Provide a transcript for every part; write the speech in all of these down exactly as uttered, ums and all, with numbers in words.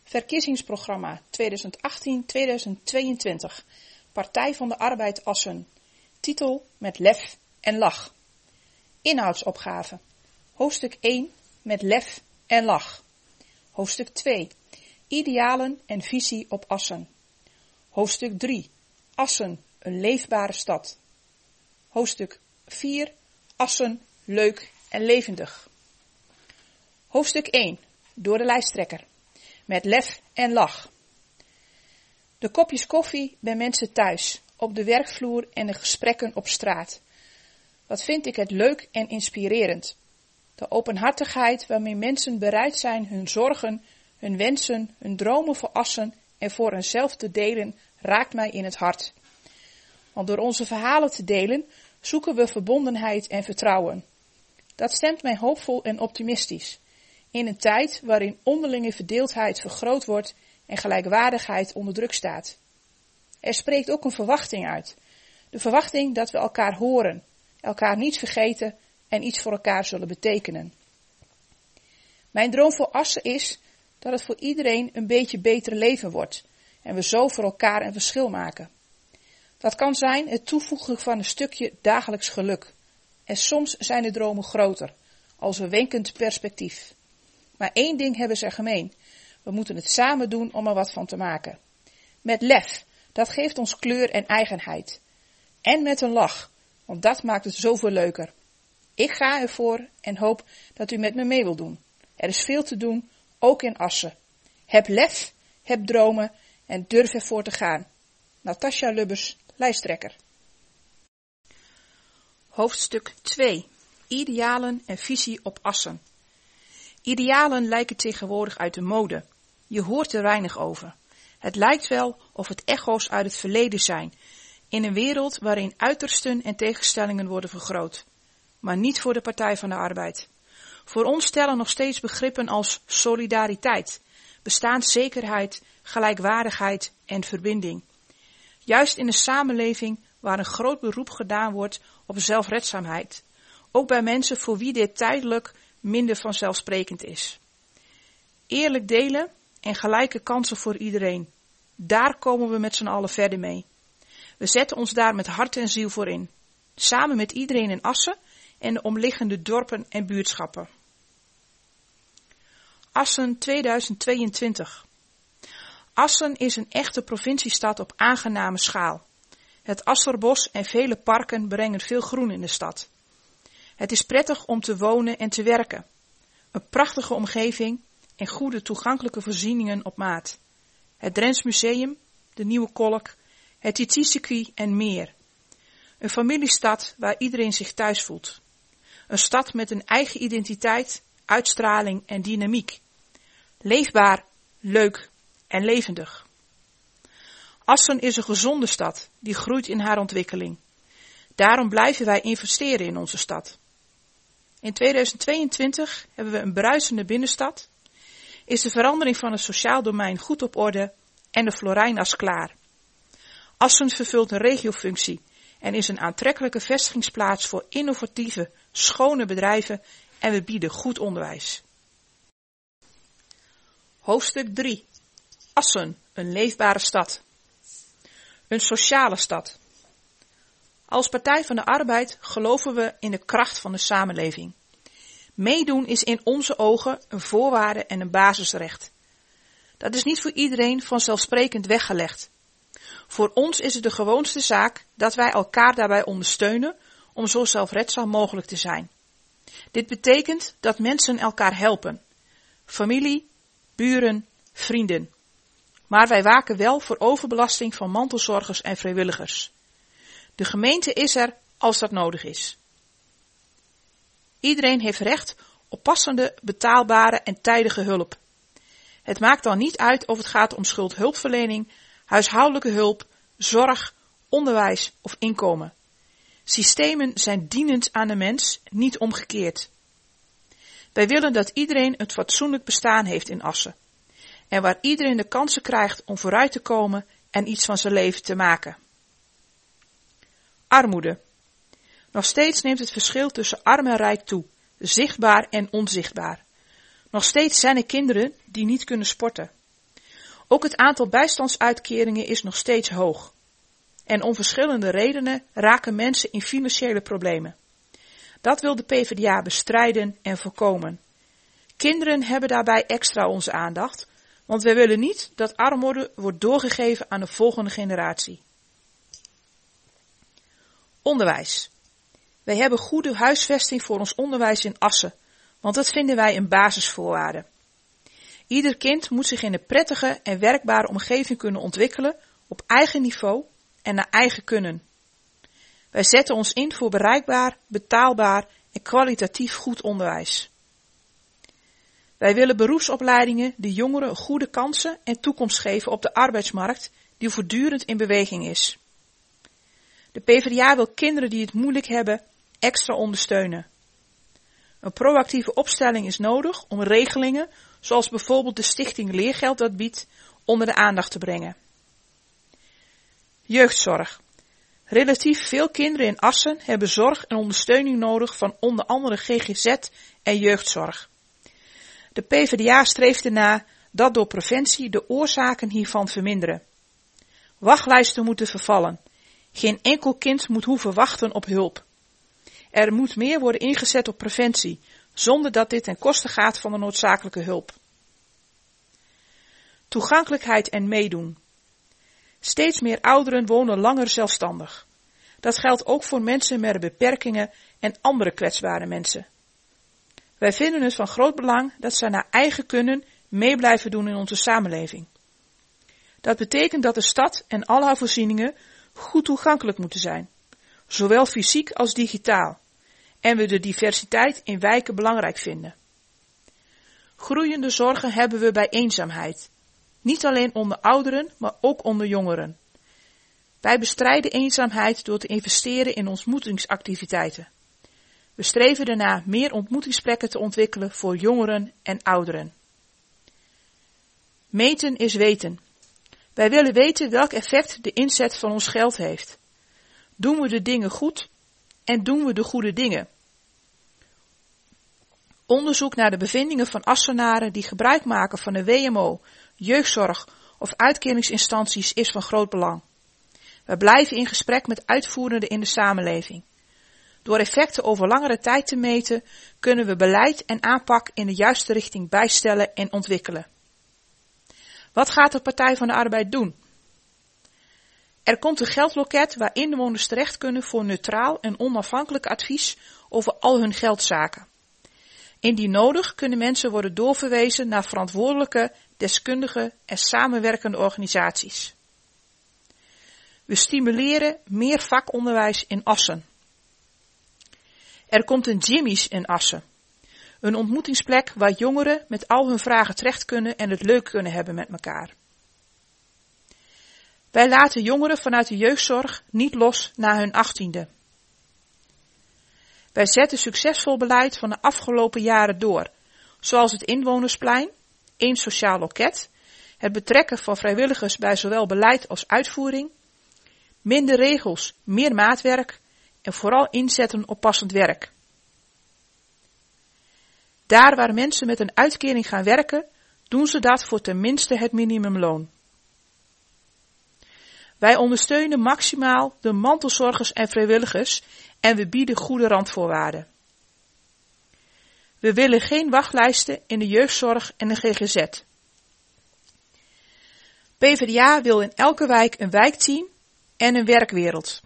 Verkiezingsprogramma tweeduizend achttien tot tweeduizend tweeëntwintig. Partij van de Arbeid Assen. Titel met lef en lach. Inhoudsopgave. Hoofdstuk één met lef en lach. Hoofdstuk twee. Idealen en visie op Assen. Hoofdstuk drie. Assen, een leefbare stad. Hoofdstuk vier. Assen, leuk en levendig. Hoofdstuk één. Door de lijsttrekker. Met lef en lach. De kopjes koffie bij mensen thuis, op de werkvloer en de gesprekken op straat. Wat vind ik het leuk en inspirerend. De openhartigheid waarmee mensen bereid zijn hun zorgen, hun wensen, hun dromen voor Assen en voor henzelf te delen, raakt mij in het hart. Want door onze verhalen te delen, zoeken we verbondenheid en vertrouwen. Dat stemt mij hoopvol en optimistisch. In een tijd waarin onderlinge verdeeldheid vergroot wordt en gelijkwaardigheid onder druk staat. Er spreekt ook een verwachting uit. De verwachting dat we elkaar horen, elkaar niet vergeten en iets voor elkaar zullen betekenen. Mijn droom voor Assen is dat het voor iedereen een beetje beter leven wordt en we zo voor elkaar een verschil maken. Dat kan zijn het toevoegen van een stukje dagelijks geluk. En soms zijn de dromen groter, als een wenkend perspectief. Maar één ding hebben ze gemeen. We moeten het samen doen om er wat van te maken. Met lef, dat geeft ons kleur en eigenheid. En met een lach, want dat maakt het zoveel leuker. Ik ga ervoor en hoop dat u met me mee wilt doen. Er is veel te doen, ook in Assen. Heb lef, heb dromen en durf ervoor te gaan. Natasja Lubbers, lijsttrekker. Hoofdstuk twee. Idealen en visie op Assen. Idealen lijken tegenwoordig uit de mode. Je hoort er weinig over. Het lijkt wel of het echo's uit het verleden zijn, in een wereld waarin uitersten en tegenstellingen worden vergroot. Maar niet voor de Partij van de Arbeid. Voor ons stellen nog steeds begrippen als solidariteit, bestaanszekerheid, gelijkwaardigheid en verbinding. Juist in een samenleving waar een groot beroep gedaan wordt op zelfredzaamheid. Ook bij mensen voor wie dit tijdelijk minder vanzelfsprekend is. Eerlijk delen en gelijke kansen voor iedereen. Daar komen we met z'n allen verder mee. We zetten ons daar met hart en ziel voor in. Samen met iedereen in Assen en de omliggende dorpen en buurtschappen. Assen tweeduizend tweeëntwintig. Assen is een echte provinciestad op aangename schaal. Het Asserbos en vele parken brengen veel groen in de stad. Het is prettig om te wonen en te werken. Een prachtige omgeving en goede toegankelijke voorzieningen op maat. Het Drents Museum, de Nieuwe Kolk, het I T-circuit en meer. Een familiestad waar iedereen zich thuis voelt. Een stad met een eigen identiteit, uitstraling en dynamiek. Leefbaar, leuk en levendig. Assen is een gezonde stad die groeit in haar ontwikkeling. Daarom blijven wij investeren in onze stad. In tweeduizend tweeëntwintig hebben we een bruisende binnenstad, is de verandering van het sociaal domein goed op orde en de Florijnas klaar. Assen vervult een regiofunctie en is een aantrekkelijke vestigingsplaats voor innovatieve, schone bedrijven en we bieden goed onderwijs. Hoofdstuk drie. Assen, een leefbare stad. Een sociale stad. Als Partij van de Arbeid geloven we in de kracht van de samenleving. Meedoen is in onze ogen een voorwaarde en een basisrecht. Dat is niet voor iedereen vanzelfsprekend weggelegd. Voor ons is het de gewoonste zaak dat wij elkaar daarbij ondersteunen om zo zelfredzaam mogelijk te zijn. Dit betekent dat mensen elkaar helpen. Familie, buren, vrienden. Maar wij waken wel voor overbelasting van mantelzorgers en vrijwilligers. De gemeente is er als dat nodig is. Iedereen heeft recht op passende, betaalbare en tijdige hulp. Het maakt dan niet uit of het gaat om schuldhulpverlening, huishoudelijke hulp, zorg, onderwijs of inkomen. Systemen zijn dienend aan de mens, niet omgekeerd. Wij willen dat iedereen een fatsoenlijk bestaan heeft in Assen. En waar iedereen de kansen krijgt om vooruit te komen en iets van zijn leven te maken. Armoede. Nog steeds neemt het verschil tussen arm en rijk toe, zichtbaar en onzichtbaar. Nog steeds zijn er kinderen die niet kunnen sporten. Ook het aantal bijstandsuitkeringen is nog steeds hoog. En om verschillende redenen raken mensen in financiële problemen. Dat wil de PvdA bestrijden en voorkomen. Kinderen hebben daarbij extra onze aandacht, want wij willen niet dat armoede wordt doorgegeven aan de volgende generatie. Onderwijs. Wij hebben goede huisvesting voor ons onderwijs in Assen, want dat vinden wij een basisvoorwaarde. Ieder kind moet zich in een prettige en werkbare omgeving kunnen ontwikkelen op eigen niveau en naar eigen kunnen. Wij zetten ons in voor bereikbaar, betaalbaar en kwalitatief goed onderwijs. Wij willen beroepsopleidingen die jongeren goede kansen en toekomst geven op de arbeidsmarkt die voortdurend in beweging is. De PvdA wil kinderen die het moeilijk hebben extra ondersteunen. Een proactieve opstelling is nodig om regelingen, zoals bijvoorbeeld de Stichting Leergeld dat biedt, onder de aandacht te brengen. Jeugdzorg. Relatief veel kinderen in Assen hebben zorg en ondersteuning nodig van onder andere G G Z en jeugdzorg. De PvdA streeft ernaar dat door preventie de oorzaken hiervan verminderen. Wachtlijsten moeten vervallen. Geen enkel kind moet hoeven wachten op hulp. Er moet meer worden ingezet op preventie, zonder dat dit ten koste gaat van de noodzakelijke hulp. Toegankelijkheid en meedoen. Steeds meer ouderen wonen langer zelfstandig. Dat geldt ook voor mensen met beperkingen en andere kwetsbare mensen. Wij vinden het van groot belang dat zij naar eigen kunnen mee blijven doen in onze samenleving. Dat betekent dat de stad en al haar voorzieningen goed toegankelijk moeten zijn, zowel fysiek als digitaal, en we de diversiteit in wijken belangrijk vinden. Groeiende zorgen hebben we bij eenzaamheid, niet alleen onder ouderen, maar ook onder jongeren. Wij bestrijden eenzaamheid door te investeren in ontmoetingsactiviteiten. We streven ernaar meer ontmoetingsplekken te ontwikkelen voor jongeren en ouderen. Meten is weten. Wij willen weten welk effect de inzet van ons geld heeft. Doen we de dingen goed en doen we de goede dingen? Onderzoek naar de bevindingen van Assenaren die gebruik maken van de W M O, jeugdzorg of uitkeringsinstanties is van groot belang. We blijven in gesprek met uitvoerenden in de samenleving. Door effecten over langere tijd te meten, kunnen we beleid en aanpak in de juiste richting bijstellen en ontwikkelen. Wat gaat de Partij van de Arbeid doen? Er komt een geldloket waar inwoners terecht kunnen voor neutraal en onafhankelijk advies over al hun geldzaken. Indien nodig kunnen mensen worden doorverwezen naar verantwoordelijke, deskundige en samenwerkende organisaties. We stimuleren meer vakonderwijs in Assen. Er komt een Jimmy's in Assen. Een ontmoetingsplek waar jongeren met al hun vragen terecht kunnen en het leuk kunnen hebben met elkaar. Wij laten jongeren vanuit de jeugdzorg niet los na hun achttiende. Wij zetten succesvol beleid van de afgelopen jaren door, zoals het inwonersplein, één sociaal loket, het betrekken van vrijwilligers bij zowel beleid als uitvoering, minder regels, meer maatwerk en vooral inzetten op passend werk. Daar waar mensen met een uitkering gaan werken, doen ze dat voor tenminste het minimumloon. Wij ondersteunen maximaal de mantelzorgers en vrijwilligers en we bieden goede randvoorwaarden. We willen geen wachtlijsten in de jeugdzorg en de G G Z. PvdA wil in elke wijk een wijkteam en een werkwereld.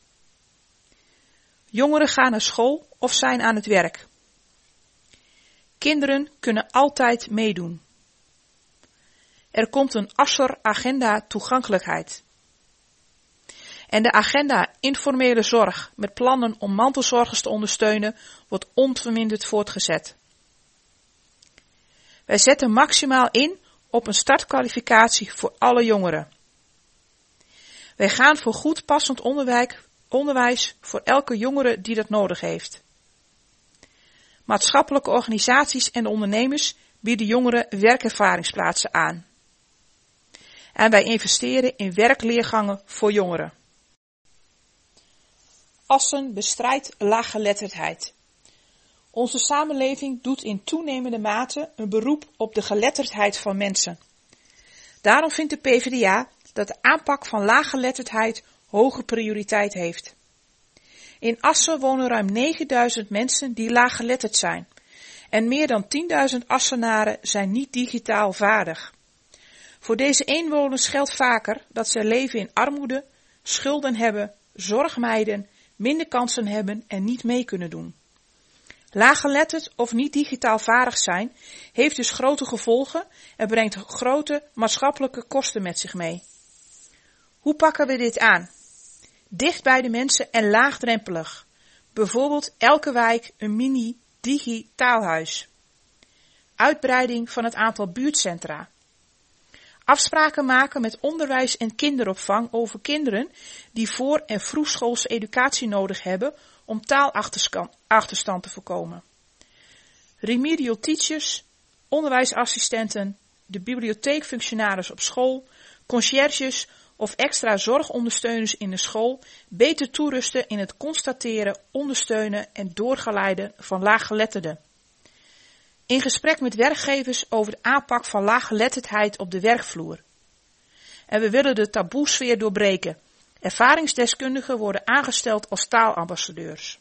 Jongeren gaan naar school of zijn aan het werk. Kinderen kunnen altijd meedoen. Er komt een Asser-agenda toegankelijkheid. En de agenda informele zorg met plannen om mantelzorgers te ondersteunen wordt onverminderd voortgezet. Wij zetten maximaal in op een startkwalificatie voor alle jongeren. Wij gaan voor goed passend onderwijs voor elke jongere die dat nodig heeft. Maatschappelijke organisaties en ondernemers bieden jongeren werkervaringsplaatsen aan. En wij investeren in werkleergangen voor jongeren. Assen bestrijdt laaggeletterdheid. Onze samenleving doet in toenemende mate een beroep op de geletterdheid van mensen. Daarom vindt de PvdA dat de aanpak van laaggeletterdheid hoge prioriteit heeft. In Assen wonen ruim negenduizend mensen die laaggeletterd zijn. En meer dan tienduizend Assenaren zijn niet digitaal vaardig. Voor deze inwoners geldt vaker dat ze leven in armoede, schulden hebben, zorg mijden, minder kansen hebben en niet mee kunnen doen. Laaggeletterd of niet digitaal vaardig zijn heeft dus grote gevolgen en brengt grote maatschappelijke kosten met zich mee. Hoe pakken we dit aan? Dicht bij de mensen en laagdrempelig. Bijvoorbeeld elke wijk een mini-digitaalhuis. Uitbreiding van het aantal buurtcentra. Afspraken maken met onderwijs en kinderopvang over kinderen die voor- en vroegschoolse educatie nodig hebben om taalachterstand te voorkomen. Remedial teachers, onderwijsassistenten, de bibliotheekfunctionaris op school, conciërges of extra zorgondersteuners in de school beter toerusten in het constateren, ondersteunen en doorgeleiden van laaggeletterden. In gesprek met werkgevers over de aanpak van laaggeletterdheid op de werkvloer. En we willen de taboesfeer doorbreken. Ervaringsdeskundigen worden aangesteld als taalambassadeurs.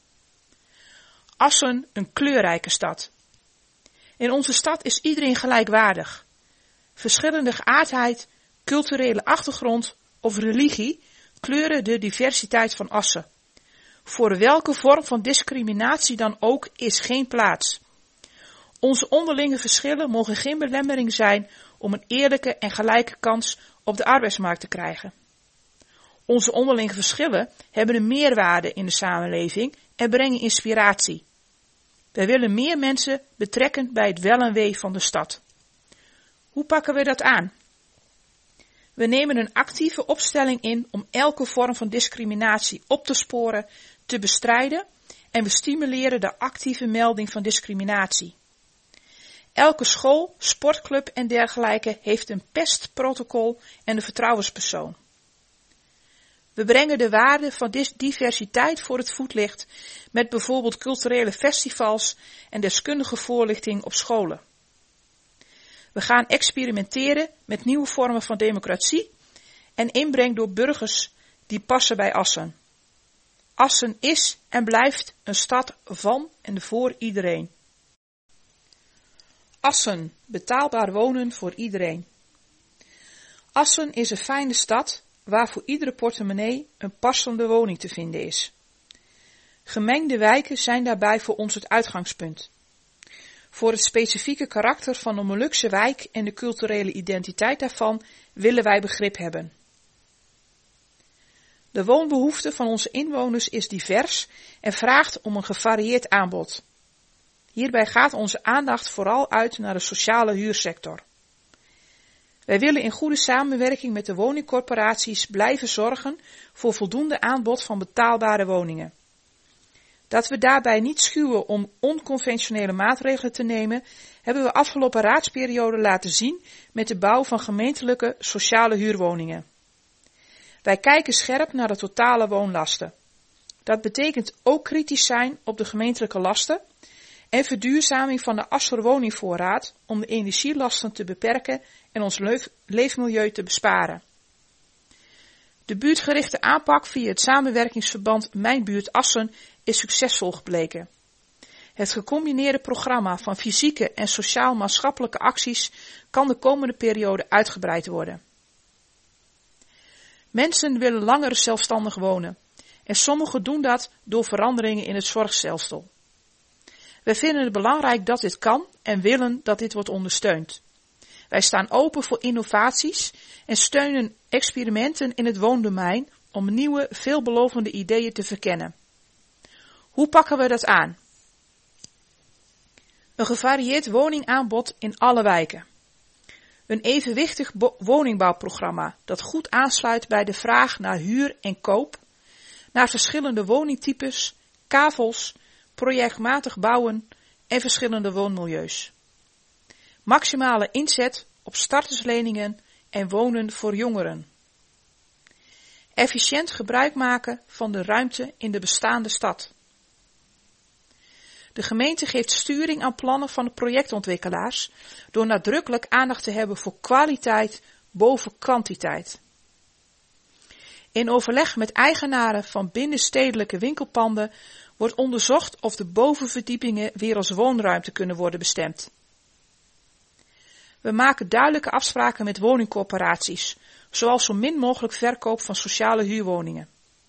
Assen, een kleurrijke stad. In onze stad is iedereen gelijkwaardig. Verschillende geaardheid, culturele achtergrond of religie kleuren de diversiteit van Assen. Voor welke vorm van discriminatie dan ook is geen plaats. Onze onderlinge verschillen mogen geen belemmering zijn om een eerlijke en gelijke kans op de arbeidsmarkt te krijgen. Onze onderlinge verschillen hebben een meerwaarde in de samenleving en brengen inspiratie. Wij willen meer mensen betrekken bij het wel en wee van de stad. Hoe pakken we dat aan? We nemen een actieve opstelling in om elke vorm van discriminatie op te sporen, te bestrijden en we stimuleren de actieve melding van discriminatie. Elke school, sportclub en dergelijke heeft een pestprotocol en een vertrouwenspersoon. We brengen de waarde van diversiteit voor het voetlicht met bijvoorbeeld culturele festivals en deskundige voorlichting op scholen. We gaan experimenteren met nieuwe vormen van democratie en inbreng door burgers die passen bij Assen. Assen is en blijft een stad van en voor iedereen. Assen, betaalbaar wonen voor iedereen. Assen is een fijne stad waar voor iedere portemonnee een passende woning te vinden is. Gemengde wijken zijn daarbij voor ons het uitgangspunt. Voor het specifieke karakter van de Molukse wijk en de culturele identiteit daarvan willen wij begrip hebben. De woonbehoefte van onze inwoners is divers en vraagt om een gevarieerd aanbod. Hierbij gaat onze aandacht vooral uit naar de sociale huursector. Wij willen in goede samenwerking met de woningcorporaties blijven zorgen voor voldoende aanbod van betaalbare woningen. Dat we daarbij niet schuwen om onconventionele maatregelen te nemen, hebben we afgelopen raadsperiode laten zien met de bouw van gemeentelijke sociale huurwoningen. Wij kijken scherp naar de totale woonlasten. Dat betekent ook kritisch zijn op de gemeentelijke lasten en verduurzaming van de Asser woningvoorraad om de energielasten te beperken en ons leef- leefmilieu te besparen. De buurtgerichte aanpak via het samenwerkingsverband Mijn Buurt Assen is succesvol gebleken. Het gecombineerde programma van fysieke en sociaal-maatschappelijke acties kan de komende periode uitgebreid worden. Mensen willen langer zelfstandig wonen en sommigen doen dat door veranderingen in het zorgstelsel. Wij vinden het belangrijk dat dit kan en willen dat dit wordt ondersteund. Wij staan open voor innovaties en steunen experimenten in het woondomein om nieuwe, veelbelovende ideeën te verkennen. Hoe pakken we dat aan? Een gevarieerd woningaanbod in alle wijken. Een evenwichtig woningbouwprogramma dat goed aansluit bij de vraag naar huur en koop, naar verschillende woningtypes, kavels, projectmatig bouwen en verschillende woonmilieus. Maximale inzet op startersleningen en wonen voor jongeren. Efficiënt gebruik maken van de ruimte in de bestaande stad. De gemeente geeft sturing aan plannen van de projectontwikkelaars door nadrukkelijk aandacht te hebben voor kwaliteit, boven kwantiteit. In overleg met eigenaren van binnenstedelijke winkelpanden wordt onderzocht of de bovenverdiepingen weer als woonruimte kunnen worden bestemd. We maken duidelijke afspraken met woningcorporaties, zoals zo min mogelijk verkoop van sociale huurwoningen.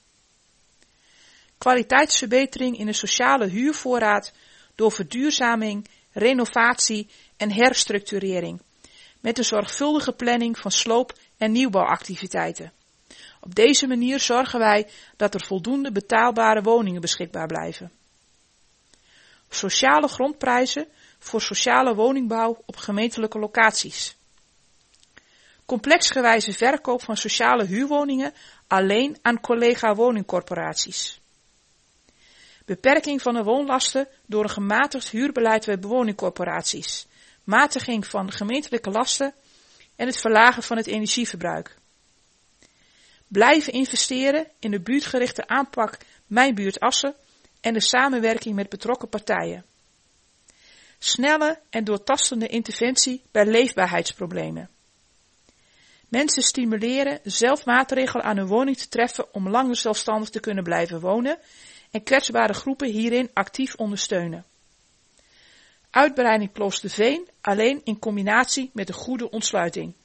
Kwaliteitsverbetering in de sociale huurvoorraad door verduurzaming, renovatie en herstructurering, met een zorgvuldige planning van sloop- en nieuwbouwactiviteiten. Op deze manier zorgen wij dat er voldoende betaalbare woningen beschikbaar blijven. Sociale grondprijzen voor sociale woningbouw op gemeentelijke locaties. Complexgewijze verkoop van sociale huurwoningen alleen aan collega-woningcorporaties. Beperking van de woonlasten door een gematigd huurbeleid bij woningcorporaties. Matiging van gemeentelijke lasten en het verlagen van het energieverbruik. Blijven investeren in de buurtgerichte aanpak Mijn Buurt Assen en de samenwerking met betrokken partijen. Snelle en doortastende interventie bij leefbaarheidsproblemen. Mensen stimuleren zelf maatregelen aan hun woning te treffen om langer zelfstandig te kunnen blijven wonen en kwetsbare groepen hierin actief ondersteunen. Uitbreiding Kloosterveen alleen in combinatie met een goede ontsluiting.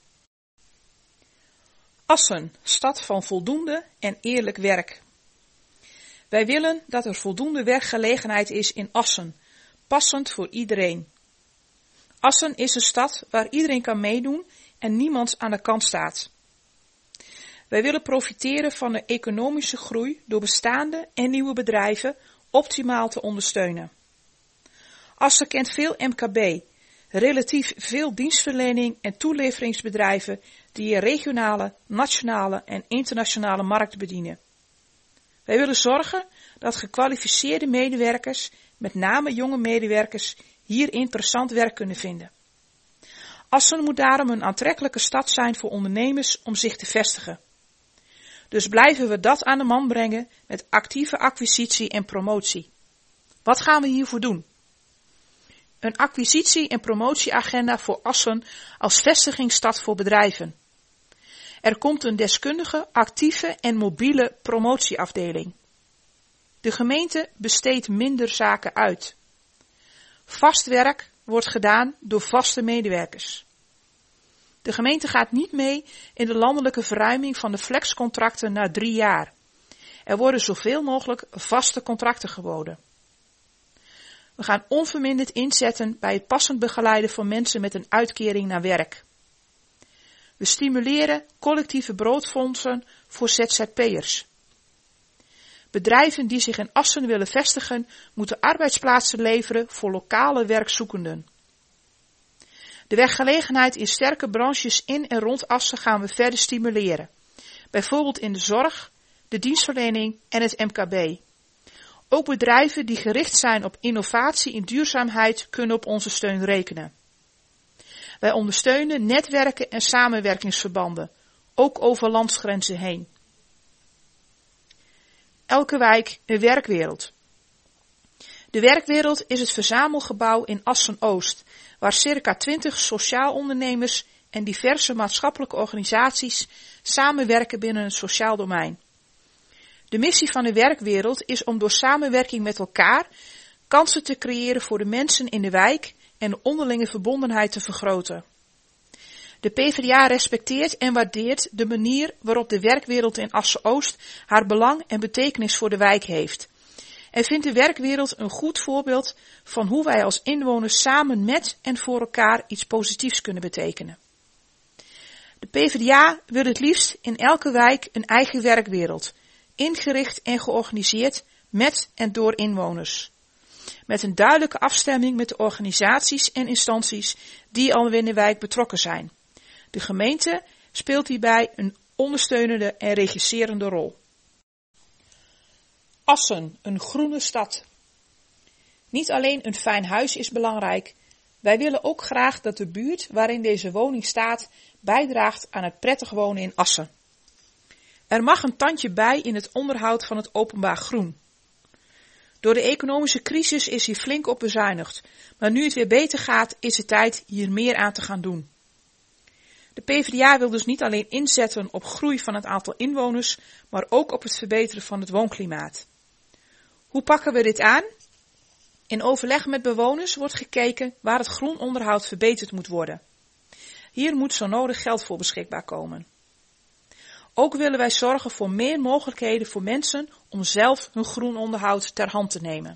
Assen, stad van voldoende en eerlijk werk. Wij willen dat er voldoende werkgelegenheid is in Assen, passend voor iedereen. Assen is een stad waar iedereen kan meedoen en niemand aan de kant staat. Wij willen profiteren van de economische groei door bestaande en nieuwe bedrijven optimaal te ondersteunen. Assen kent veel M K B, relatief veel dienstverlening en toeleveringsbedrijven die een regionale, nationale en internationale markt bedienen. Wij willen zorgen dat gekwalificeerde medewerkers, met name jonge medewerkers, hier interessant werk kunnen vinden. Assen moet daarom een aantrekkelijke stad zijn voor ondernemers om zich te vestigen. Dus blijven we dat aan de man brengen met actieve acquisitie en promotie. Wat gaan we hiervoor doen? Een acquisitie- en promotieagenda voor Assen als vestigingsstad voor bedrijven. Er komt een deskundige, actieve en mobiele promotieafdeling. De gemeente besteedt minder zaken uit. Vast werk wordt gedaan door vaste medewerkers. De gemeente gaat niet mee in de landelijke verruiming van de flexcontracten na drie jaar. Er worden zoveel mogelijk vaste contracten geboden. We gaan onverminderd inzetten bij het passend begeleiden van mensen met een uitkering naar werk. We stimuleren collectieve broodfondsen voor Z Z P'ers. Bedrijven die zich in Assen willen vestigen, moeten arbeidsplaatsen leveren voor lokale werkzoekenden. De werkgelegenheid in sterke branches in en rond Assen gaan we verder stimuleren. Bijvoorbeeld in de zorg, de dienstverlening en het M K B. Ook bedrijven die gericht zijn op innovatie en duurzaamheid kunnen op onze steun rekenen. Wij ondersteunen netwerken en samenwerkingsverbanden, ook over landsgrenzen heen. Elke wijk een werkwereld. De werkwereld is het verzamelgebouw in Assen-Oost, waar circa twintig sociaal ondernemers en diverse maatschappelijke organisaties samenwerken binnen het sociaal domein. De missie van de werkwereld is om door samenwerking met elkaar kansen te creëren voor de mensen in de wijk en de onderlinge verbondenheid te vergroten. De PvdA respecteert en waardeert de manier waarop de werkwereld in Assen-Oost haar belang en betekenis voor de wijk heeft. En vindt de werkwereld een goed voorbeeld van hoe wij als inwoners samen met en voor elkaar iets positiefs kunnen betekenen. De PvdA wil het liefst in elke wijk een eigen werkwereld, ingericht en georganiseerd met en door inwoners. Met een duidelijke afstemming met de organisaties en instanties die al in de wijk betrokken zijn. De gemeente speelt hierbij een ondersteunende en regisserende rol. Assen, een groene stad. Niet alleen een fijn huis is belangrijk, wij willen ook graag dat de buurt waarin deze woning staat bijdraagt aan het prettig wonen in Assen. Er mag een tandje bij in het onderhoud van het openbaar groen. Door de economische crisis is hier flink op bezuinigd, maar nu het weer beter gaat is het tijd hier meer aan te gaan doen. De PvdA wil dus niet alleen inzetten op groei van het aantal inwoners, maar ook op het verbeteren van het woonklimaat. Hoe pakken we dit aan? In overleg met bewoners wordt gekeken waar het groenonderhoud verbeterd moet worden. Hier moet zo nodig geld voor beschikbaar komen. Ook willen wij zorgen voor meer mogelijkheden voor mensen om zelf hun groenonderhoud ter hand te nemen.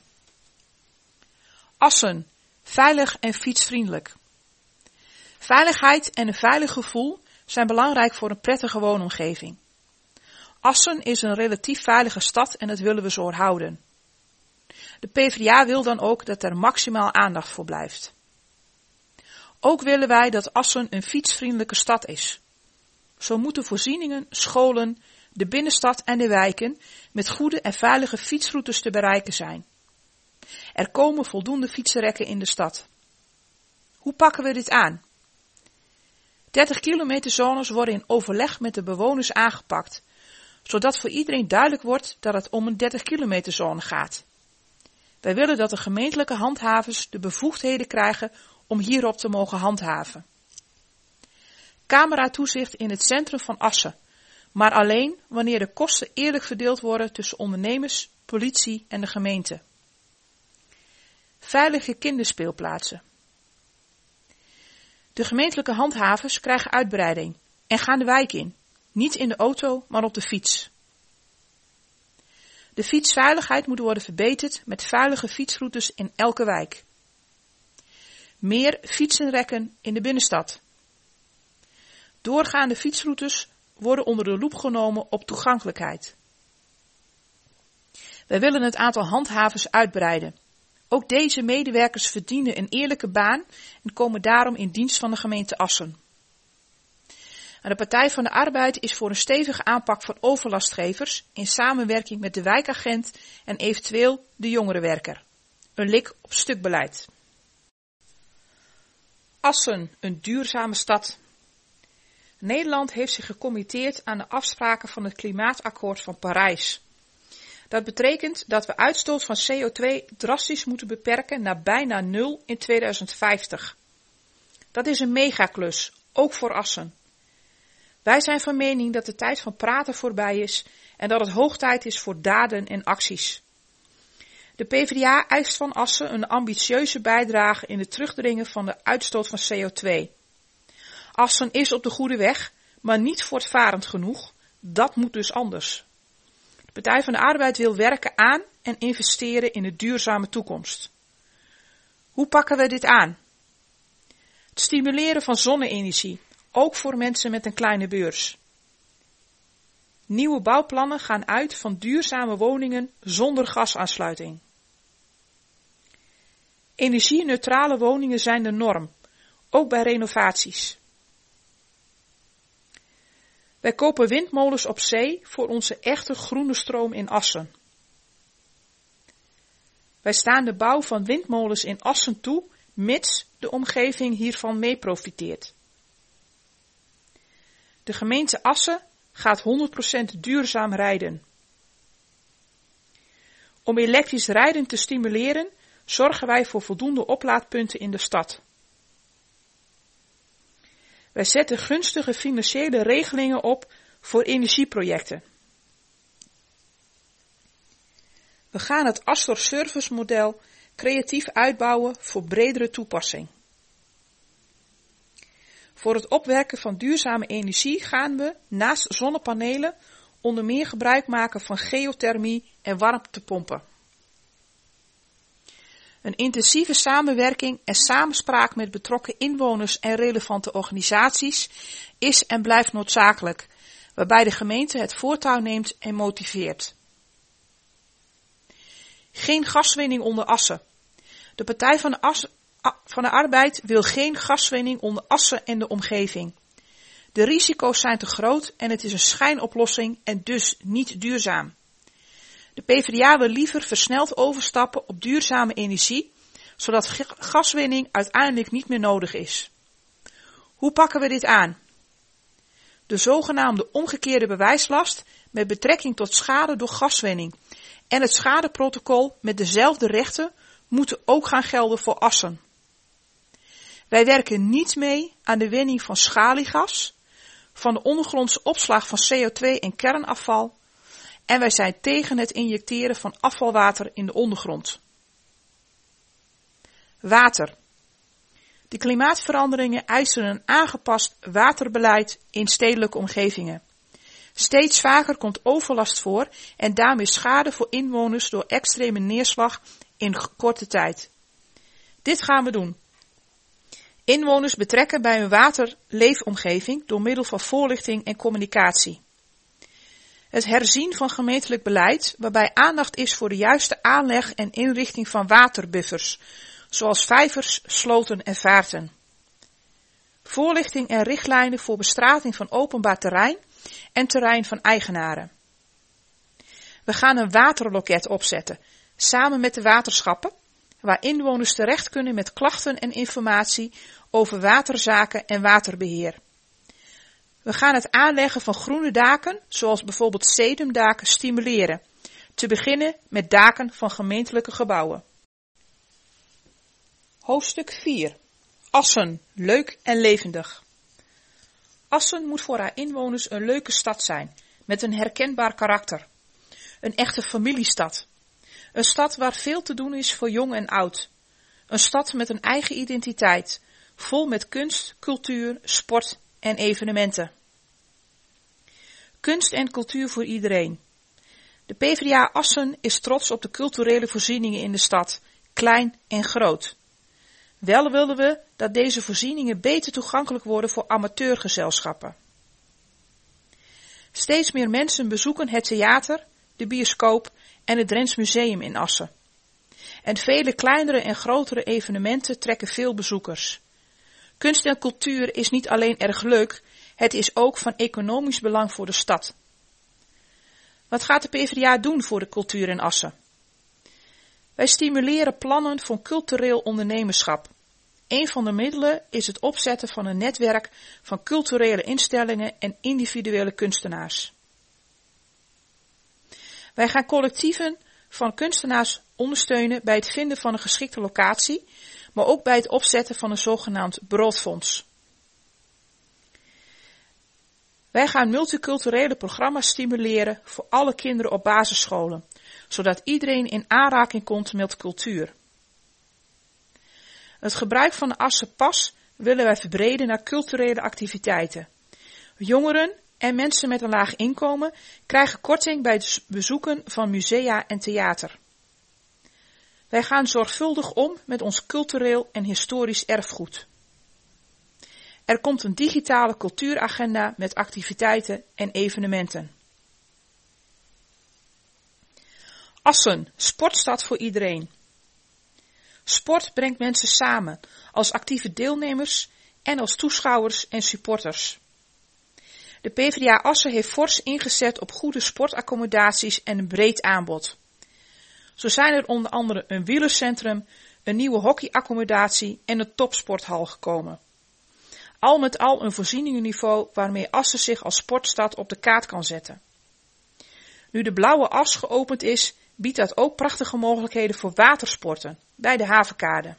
Assen, veilig en fietsvriendelijk. Veiligheid en een veilig gevoel zijn belangrijk voor een prettige woonomgeving. Assen is een relatief veilige stad en dat willen we zo houden. De PvdA wil dan ook dat er maximaal aandacht voor blijft. Ook willen wij dat Assen een fietsvriendelijke stad is. Zo moeten voorzieningen, scholen, de binnenstad en de wijken met goede en veilige fietsroutes te bereiken zijn. Er komen voldoende fietsenrekken in de stad. Hoe pakken we dit aan? dertig kilometer zones worden in overleg met de bewoners aangepakt, zodat voor iedereen duidelijk wordt dat het om een dertig kilometer zone gaat. Wij willen dat de gemeentelijke handhavers de bevoegdheden krijgen om hierop te mogen handhaven. Cameratoezicht in het centrum van Assen, maar alleen wanneer de kosten eerlijk verdeeld worden tussen ondernemers, politie en de gemeente. Veilige kinderspeelplaatsen. De gemeentelijke handhavers krijgen uitbreiding en gaan de wijk in, niet in de auto, maar op de fiets. De fietsveiligheid moet worden verbeterd met veilige fietsroutes in elke wijk. Meer fietsenrekken in de binnenstad. Doorgaande fietsroutes worden onder de loep genomen op toegankelijkheid. Wij willen het aantal handhavers uitbreiden. Ook deze medewerkers verdienen een eerlijke baan en komen daarom in dienst van de gemeente Assen. En de Partij van de Arbeid is voor een stevige aanpak van overlastgevers in samenwerking met de wijkagent en eventueel de jongerenwerker. Een lik op stukbeleid. Assen, een duurzame stad. Nederland heeft zich gecommitteerd aan de afspraken van het Klimaatakkoord van Parijs. Dat betekent dat we uitstoot van C O twee drastisch moeten beperken naar bijna nul in tweeduizend vijftig. Dat is een megaklus, ook voor Assen. Wij zijn van mening dat de tijd van praten voorbij is en dat het hoog tijd is voor daden en acties. De PvdA eist van Assen een ambitieuze bijdrage in het terugdringen van de uitstoot van C O twee. Assen is op de goede weg, maar niet voortvarend genoeg. Dat moet dus anders. De Partij van de Arbeid wil werken aan en investeren in een duurzame toekomst. Hoe pakken we dit aan? Het stimuleren van zonne-energie, ook voor mensen met een kleine beurs. Nieuwe bouwplannen gaan uit van duurzame woningen zonder gasaansluiting. Energie-neutrale woningen zijn de norm, ook bij renovaties. Wij kopen windmolens op zee voor onze echte groene stroom in Assen. Wij staan de bouw van windmolens in Assen toe, mits de omgeving hiervan mee profiteert. De gemeente Assen gaat honderd procent duurzaam rijden. Om elektrisch rijden te stimuleren, zorgen wij voor voldoende oplaadpunten in de stad. Wij zetten gunstige financiële regelingen op voor energieprojecten. We gaan het Astor Service model creatief uitbouwen voor bredere toepassing. Voor het opwekken van duurzame energie gaan we, naast zonnepanelen, onder meer gebruik maken van geothermie en warmtepompen. Een intensieve samenwerking en samenspraak met betrokken inwoners en relevante organisaties is en blijft noodzakelijk, waarbij de gemeente het voortouw neemt en motiveert. Geen gaswinning onder Assen. De Partij van de, As, van de Arbeid wil geen gaswinning onder Assen en de omgeving. De risico's zijn te groot en het is een schijnoplossing en dus niet duurzaam. De PvdA wil liever versneld overstappen op duurzame energie, zodat gaswinning uiteindelijk niet meer nodig is. Hoe pakken we dit aan? De zogenaamde omgekeerde bewijslast met betrekking tot schade door gaswinning en het schadeprotocol met dezelfde rechten moeten ook gaan gelden voor Assen. Wij werken niet mee aan de winning van schaliegas, van de ondergrondse opslag van C O twee en kernafval en wij zijn tegen het injecteren van afvalwater in de ondergrond. Water. De klimaatveranderingen eisen een aangepast waterbeleid in stedelijke omgevingen. Steeds vaker komt overlast voor en daarmee schade voor inwoners door extreme neerslag in korte tijd. Dit gaan we doen. Inwoners betrekken bij hun waterleefomgeving door middel van voorlichting en communicatie. Het herzien van gemeentelijk beleid, waarbij aandacht is voor de juiste aanleg en inrichting van waterbuffers, zoals vijvers, sloten en vaarten. Voorlichting en richtlijnen voor bestrating van openbaar terrein en terrein van eigenaren. We gaan een waterloket opzetten, samen met de waterschappen, waar inwoners terecht kunnen met klachten en informatie over waterzaken en waterbeheer. We gaan het aanleggen van groene daken, zoals bijvoorbeeld sedumdaken, stimuleren. Te beginnen met daken van gemeentelijke gebouwen. Hoofdstuk vier. Assen, leuk en levendig. Assen moet voor haar inwoners een leuke stad zijn, met een herkenbaar karakter. Een echte familiestad. Een stad waar veel te doen is voor jong en oud. Een stad met een eigen identiteit, vol met kunst, cultuur, sport en evenementen. Kunst en cultuur voor iedereen. De PvdA Assen is trots op de culturele voorzieningen in de stad, klein en groot. Wel willen we dat deze voorzieningen beter toegankelijk worden voor amateurgezelschappen. Steeds meer mensen bezoeken het theater, de bioscoop en het Drents Museum in Assen. En vele kleinere en grotere evenementen trekken veel bezoekers. Kunst en cultuur is niet alleen erg leuk, het is ook van economisch belang voor de stad. Wat gaat de PvdA doen voor de cultuur in Assen? Wij stimuleren plannen voor cultureel ondernemerschap. Een van de middelen is het opzetten van een netwerk van culturele instellingen en individuele kunstenaars. Wij gaan collectieven van kunstenaars ondersteunen bij het vinden van een geschikte locatie, maar ook bij het opzetten van een zogenaamd broodfonds. Wij gaan multiculturele programma's stimuleren voor alle kinderen op basisscholen, zodat iedereen in aanraking komt met cultuur. Het gebruik van de Assenpas willen wij verbreden naar culturele activiteiten. Jongeren en mensen met een laag inkomen krijgen korting bij het bezoeken van musea en theater. Wij gaan zorgvuldig om met ons cultureel en historisch erfgoed. Er komt een digitale cultuuragenda met activiteiten en evenementen. Assen, sportstad voor iedereen. Sport brengt mensen samen, als actieve deelnemers en als toeschouwers en supporters. De PvdA Assen heeft fors ingezet op goede sportaccommodaties en een breed aanbod. Zo zijn er onder andere een wielercentrum, een nieuwe hockeyaccommodatie en een topsporthal gekomen. Al met al een voorzieningenniveau waarmee Assen zich als sportstad op de kaart kan zetten. Nu de Blauwe As geopend is, biedt dat ook prachtige mogelijkheden voor watersporten bij de havenkade.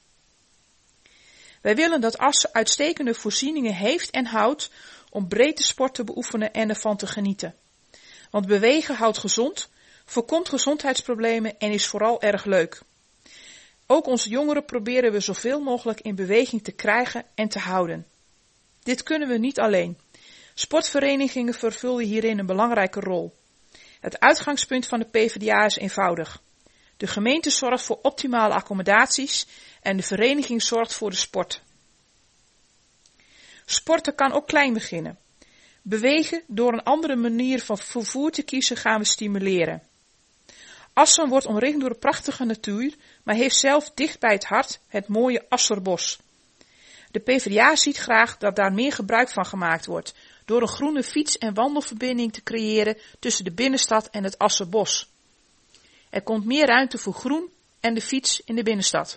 Wij willen dat Assen uitstekende voorzieningen heeft en houdt om breedte sport te beoefenen en ervan te genieten. Want bewegen houdt gezond, voorkomt gezondheidsproblemen en is vooral erg leuk. Ook onze jongeren proberen we zoveel mogelijk in beweging te krijgen en te houden. Dit kunnen we niet alleen. Sportverenigingen vervullen hierin een belangrijke rol. Het uitgangspunt van de PvdA is eenvoudig. De gemeente zorgt voor optimale accommodaties en de vereniging zorgt voor de sport. Sporten kan ook klein beginnen. Bewegen door een andere manier van vervoer te kiezen gaan we stimuleren. Assen wordt omringd door een prachtige natuur, maar heeft zelf dicht bij het hart het mooie Asserbos. De PvdA ziet graag dat daar meer gebruik van gemaakt wordt, door een groene fiets- en wandelverbinding te creëren tussen de binnenstad en het Asserbos. Er komt meer ruimte voor groen en de fiets in de binnenstad.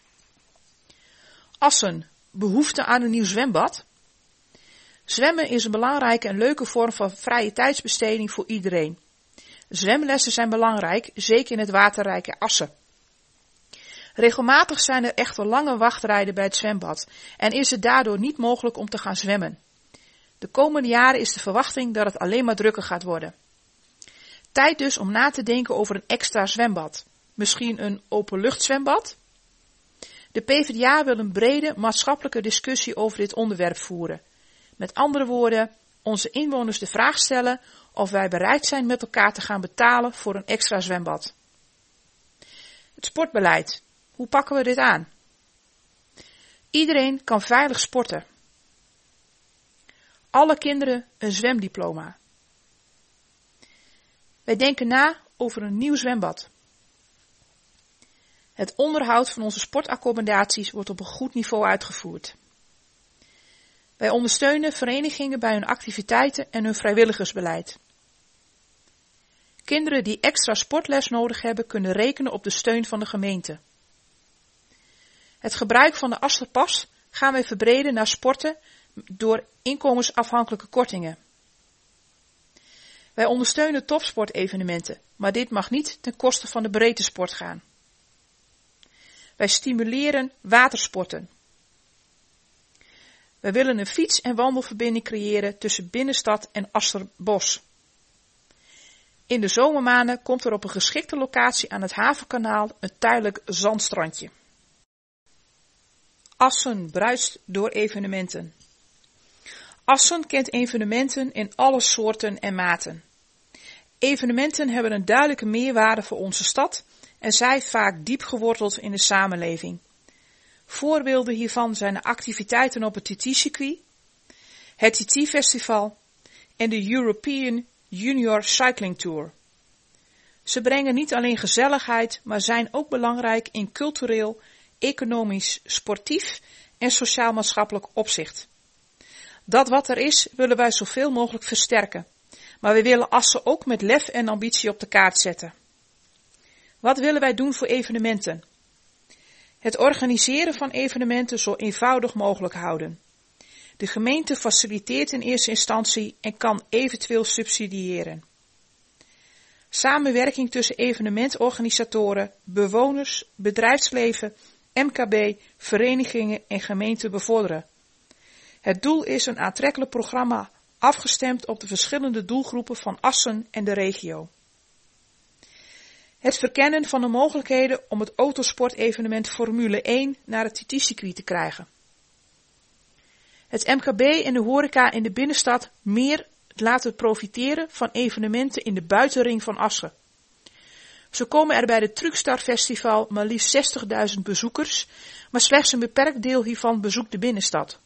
Assen, behoefte aan een nieuw zwembad? Zwemmen is een belangrijke en leuke vorm van vrije tijdsbesteding voor iedereen. Zwemlessen zijn belangrijk, zeker in het waterrijke Assen. Regelmatig zijn er echter lange wachtrijden bij het zwembad en is het daardoor niet mogelijk om te gaan zwemmen. De komende jaren is de verwachting dat het alleen maar drukker gaat worden. Tijd dus om na te denken over een extra zwembad. Misschien een openluchtzwembad? De PvdA wil een brede maatschappelijke discussie over dit onderwerp voeren. Met andere woorden, onze inwoners de vraag stellen of wij bereid zijn met elkaar te gaan betalen voor een extra zwembad. Het sportbeleid. Hoe pakken we dit aan? Iedereen kan veilig sporten. Alle kinderen een zwemdiploma. Wij denken na over een nieuw zwembad. Het onderhoud van onze sportaccommodaties wordt op een goed niveau uitgevoerd. Wij ondersteunen verenigingen bij hun activiteiten en hun vrijwilligersbeleid. Kinderen die extra sportles nodig hebben, kunnen rekenen op de steun van de gemeente. Het gebruik van de Asserpas gaan wij verbreden naar sporten door inkomensafhankelijke kortingen. Wij ondersteunen topsportevenementen, maar dit mag niet ten koste van de breedte sport gaan. Wij stimuleren watersporten. Wij willen een fiets- en wandelverbinding creëren tussen binnenstad en Asserbos. In de zomermaanden komt er op een geschikte locatie aan het Havenkanaal een tijdelijk zandstrandje. Assen bruist door evenementen. Assen kent evenementen in alle soorten en maten. Evenementen hebben een duidelijke meerwaarde voor onze stad en zijn vaak diep geworteld in de samenleving. Voorbeelden hiervan zijn de activiteiten op het T T-circuit, het T T-festival en de European Junior Cycling Tour. Ze brengen niet alleen gezelligheid, maar zijn ook belangrijk in cultureel, economisch, sportief en sociaal-maatschappelijk opzicht. Dat wat er is, willen wij zoveel mogelijk versterken. Maar we willen Assen ook met lef en ambitie op de kaart zetten. Wat willen wij doen voor evenementen? Het organiseren van evenementen zo eenvoudig mogelijk houden. De gemeente faciliteert in eerste instantie en kan eventueel subsidiëren. Samenwerking tussen evenementorganisatoren, bewoners, bedrijfsleven, M K B, verenigingen en gemeenten bevorderen. Het doel is een aantrekkelijk programma afgestemd op de verschillende doelgroepen van Assen en de regio. Het verkennen van de mogelijkheden om het autosportevenement Formule één naar het T T-circuit te krijgen. Het M K B en de horeca in de binnenstad meer laten profiteren van evenementen in de buitenring van Assen. Zo komen er bij het Truckstar Festival maar liefst zestigduizend bezoekers, maar slechts een beperkt deel hiervan bezoekt de binnenstad.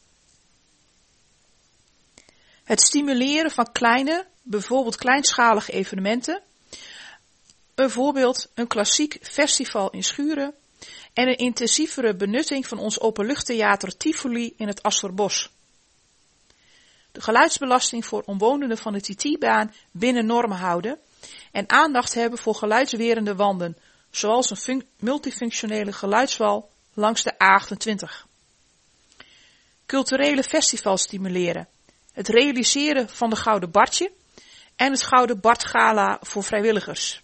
Het stimuleren van kleine, bijvoorbeeld kleinschalige evenementen, een voorbeeld een klassiek festival in Schuren en een intensievere benutting van ons openluchttheater Tivoli in het Asserbos. De geluidsbelasting voor omwonenden van de T T-baan binnen normen houden en aandacht hebben voor geluidswerende wanden, zoals een fun- multifunctionele geluidswal langs de A achtentwintig. Culturele festivals stimuleren, het realiseren van de Gouden Bartje en het Gouden Bart Gala voor vrijwilligers.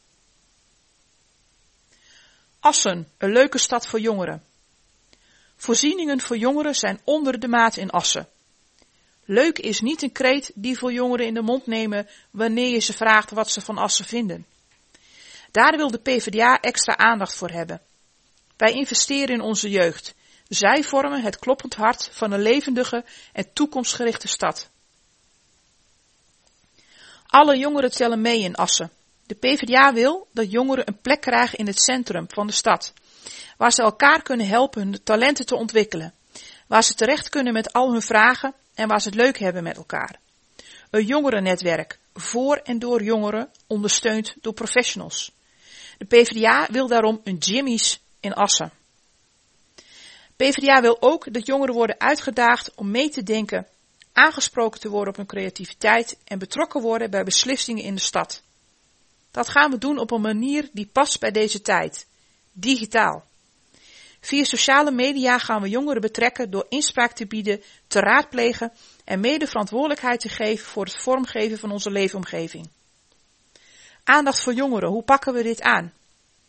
Assen, een leuke stad voor jongeren. Voorzieningen voor jongeren zijn onder de maat in Assen. Leuk is niet een kreet die voor jongeren in de mond nemen wanneer je ze vraagt wat ze van Assen vinden. Daar wil de PvdA extra aandacht voor hebben. Wij investeren in onze jeugd. Zij vormen het kloppend hart van een levendige en toekomstgerichte stad. Alle jongeren tellen mee in Assen. De PvdA wil dat jongeren een plek krijgen in het centrum van de stad, waar ze elkaar kunnen helpen hun talenten te ontwikkelen, waar ze terecht kunnen met al hun vragen en waar ze het leuk hebben met elkaar. Een jongerennetwerk, voor en door jongeren, ondersteund door professionals. De PvdA wil daarom een Jimmy's in Assen. PvdA wil ook dat jongeren worden uitgedaagd om mee te denken, aangesproken te worden op hun creativiteit en betrokken worden bij beslissingen in de stad. Dat gaan we doen op een manier die past bij deze tijd. Digitaal. Via sociale media gaan we jongeren betrekken door inspraak te bieden, te raadplegen en mede verantwoordelijkheid te geven voor het vormgeven van onze leefomgeving. Aandacht voor jongeren, hoe pakken we dit aan?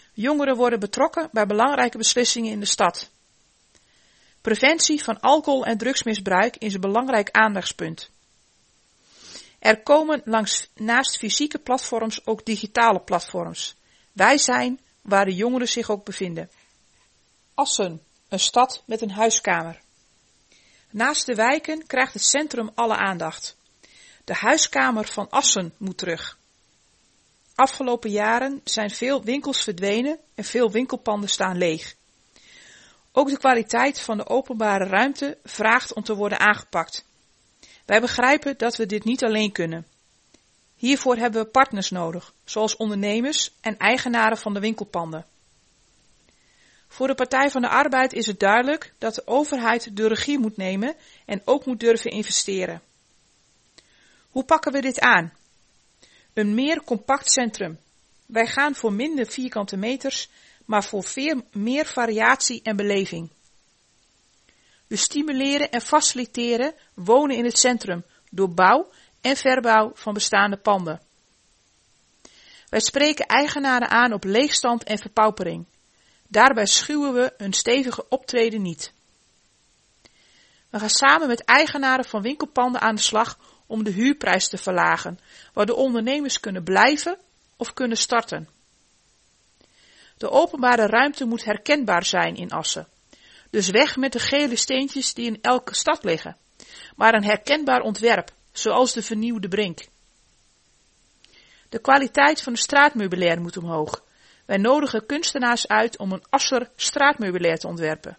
Jongeren worden betrokken bij belangrijke beslissingen in de stad. Preventie van alcohol- en drugsmisbruik is een belangrijk aandachtspunt. Er komen langs, naast fysieke platforms ook digitale platforms. Wij zijn waar de jongeren zich ook bevinden. Assen, een stad met een huiskamer. Naast de wijken krijgt het centrum alle aandacht. De huiskamer van Assen moet terug. Afgelopen jaren zijn veel winkels verdwenen en veel winkelpanden staan leeg. Ook de kwaliteit van de openbare ruimte vraagt om te worden aangepakt. Wij begrijpen dat we dit niet alleen kunnen. Hiervoor hebben we partners nodig, zoals ondernemers en eigenaren van de winkelpanden. Voor de Partij van de Arbeid is het duidelijk dat de overheid de regie moet nemen en ook moet durven investeren. Hoe pakken we dit aan? Een meer compact centrum. Wij gaan voor minder vierkante meters, maar voor veel meer variatie en beleving. We stimuleren en faciliteren wonen in het centrum door bouw en verbouw van bestaande panden. Wij spreken eigenaren aan op leegstand en verpaupering. Daarbij schuwen we een stevige optreden niet. We gaan samen met eigenaren van winkelpanden aan de slag om de huurprijs te verlagen, waardoor ondernemers kunnen blijven of kunnen starten. De openbare ruimte moet herkenbaar zijn in Assen. Dus weg met de gele steentjes die in elke stad liggen, maar een herkenbaar ontwerp, zoals de vernieuwde Brink. De kwaliteit van het straatmeubilair moet omhoog. Wij nodigen kunstenaars uit om een Asser straatmeubilair te ontwerpen.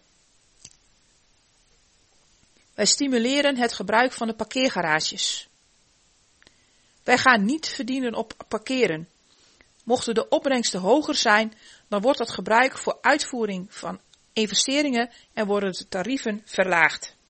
Wij stimuleren het gebruik van de parkeergarages. Wij gaan niet verdienen op parkeren. Mochten de opbrengsten hoger zijn, dan wordt dat gebruik voor uitvoering van investeringen en worden de tarieven verlaagd.